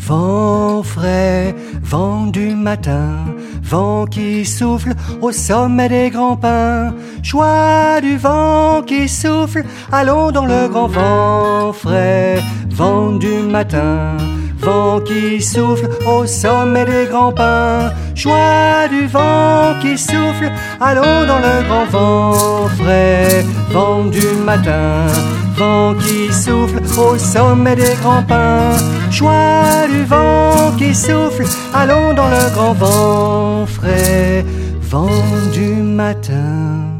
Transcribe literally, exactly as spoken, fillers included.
Vent frais, vent du matin, vent qui souffle au sommet des grands pins. Joie du vent qui souffle, allons dans le grand vent frais, vent du matin, vent qui souffle au sommet des grands pins. Joie du vent qui souffle, allons dans le grand vent frais, vent du matin, vent qui souffle au sommet des grands pins. Joie du vent qui souffle, allons dans le grand vent frais, vent du matin.